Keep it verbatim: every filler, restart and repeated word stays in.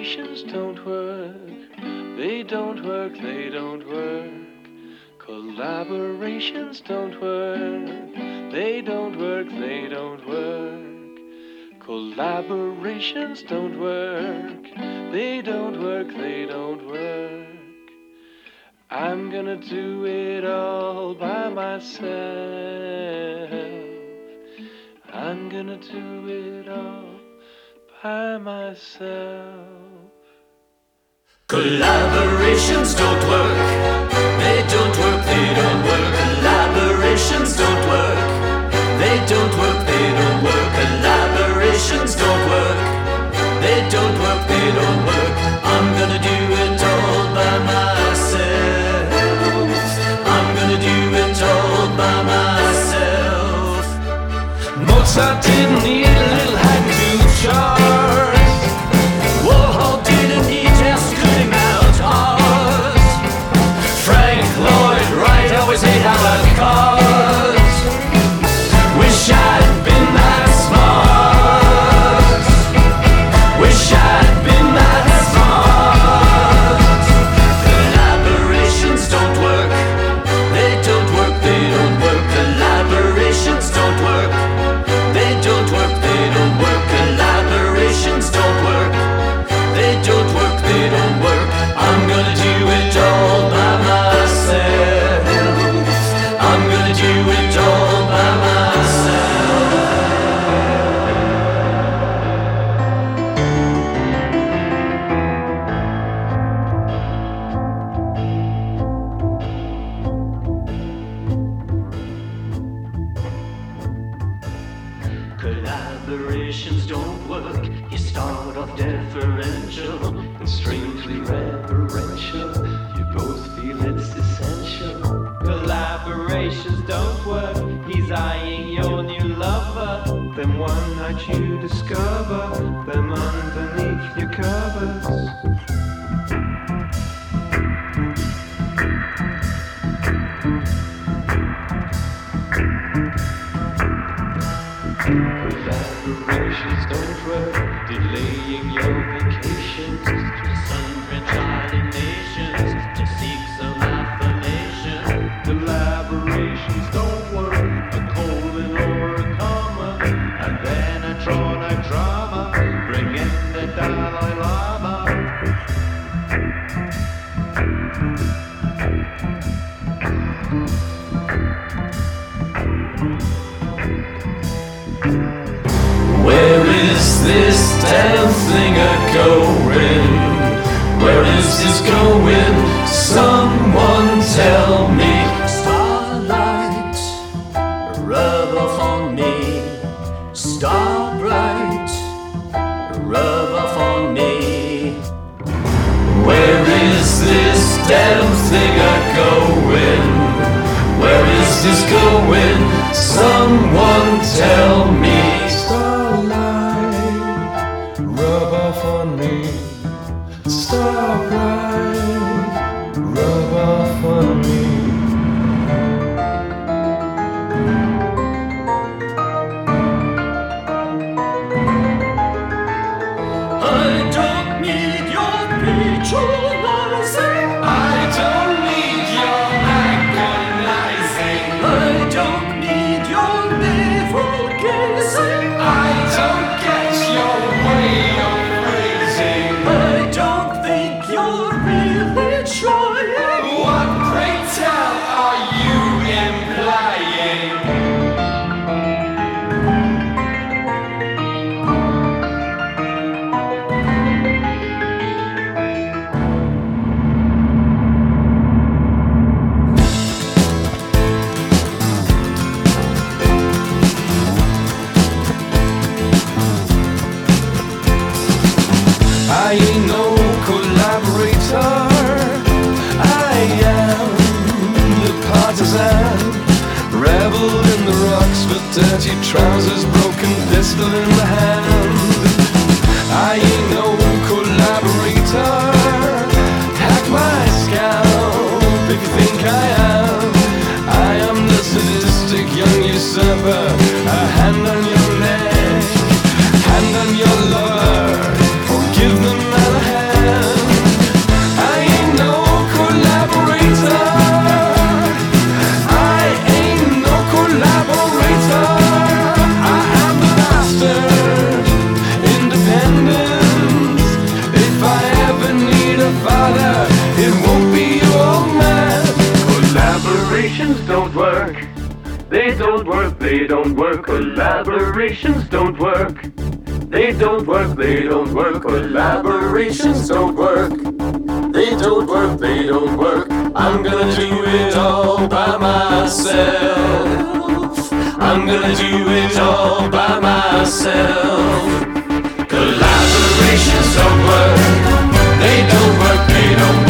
Collaborations don't work. They don't work, they don't work. Collaborations don't work. They don't work, they don't work. Collaborations don't work. They don't work, they don't work. I'm gonna do it all by myself. I'm gonna do it all by myself. Collaborations don't work. They don't work, they don't work. Collaborations don't work. They don't work, they don't work. Collaborations don't work. They don't work, they don't work. I'm gonna do it all by myself. I'm gonna do it all by myself. Mozart didn't need a little haiku chart. Warhol didn't need just cutting out art. Frank Lloyd Wright always ate a la carte. Wish I'd been that smart. Wish I'd been that smart. Collaborations don't work. They don't work, they don't work. Collaborations don't work. They don't work, they don't work. Collaborations don't work. They don't work, they don't work. I'm gonna do it all by myself. I'm gonna do it all by myself. Collaborations don't work. You start off deferential And strangely reverential. You both feel it's essential. Collaborations don't work. He's eyeing your new lover. Then one night you discover them underneath your covers. Collaborations don't work. Delaying your vacations to sun-drenched island nations to seek some affirmation. Collaborations don't work. A colon or a comma, and then a Tronite drama. Bring in the Dalai Lama. Where is this damn thing a-going? Where is this going? Someone tell me. Starlight, rub off on me. Star bright, rub off on me. Where is this damn thing a-going? Where is this going? Someone tell me. Starlight, rub off on me. Starlight, rub off on me. I don't need your patronizing. I don't need your agonizing. I don't need your navel gazing. I don't get your way of phrasing. I don't think you're really trying. What, pray tell, are you implying? I ain't no collaborator. I am the partisan. Rebel in the rocks with dirty trousers, broken pistol in the hand. I ain't no collaborator. Hack my scalp if you think I am. I am the sadistic young usurper. A hand on your neck, hand on your lover. Give them all a hand. it won't be your man. Collaborations don't work. They don't work, they don't work. Collaborations don't work. They don't work, they don't work. Collaborations don't work. They don't work, they don't work. I'm gonna do it all by myself. I'm gonna do it all by myself. Collaborations don't work. They don't work, they don't work.